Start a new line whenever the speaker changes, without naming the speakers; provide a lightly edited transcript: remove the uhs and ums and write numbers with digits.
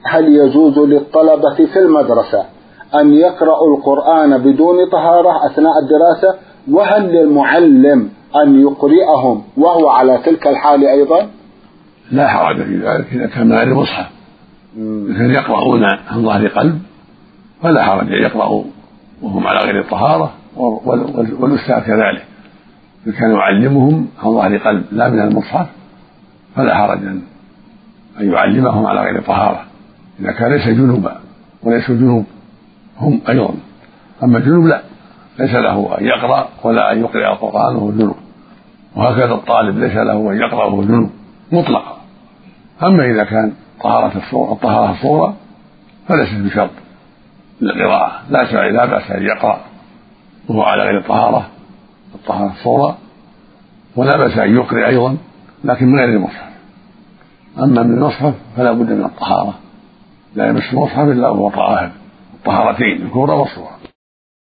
هل يجوز للطلبة في المدرسة أن يقرأوا القرآن بدون طهارة أثناء الدراسة؟ وهل للمعلم أن يقرئهم وهو على تلك الحال أيضا؟
لا حرج في ذلك إذا كان من غير مصحف، إذا يقرؤون عن ظهر قلب فلا حرج أن يقرأوا وهم على غير الطهارة، والأستاذ كذلك إذا كان يعلمهم عن ظهر قلب لا من المصحف فلا حرج أن يعلمهم على غير طهارة إذا كان ليس جنوبا وليس جنوب هم أيضا. أما الجنوب لا، ليس له أن يقرأ ولا أن يقرأ القرآن وهو جنوب، وهكذا الطالب ليس له أن يقرأ وهو جنوب مطلقا. أما إذا كان الطهارة الصغرى فليست بشرط للقراءة، لا بأس أن يقرأ وهو على غير الطهارة الصغرى، ولا بأس أن يقرأ أيضا لكن من غير المصحف. أما من المصحف فلا بد من الطهارة، لا يمس المصحف إلا وهو طاهر، الطهارتين الكبرى والصغرى.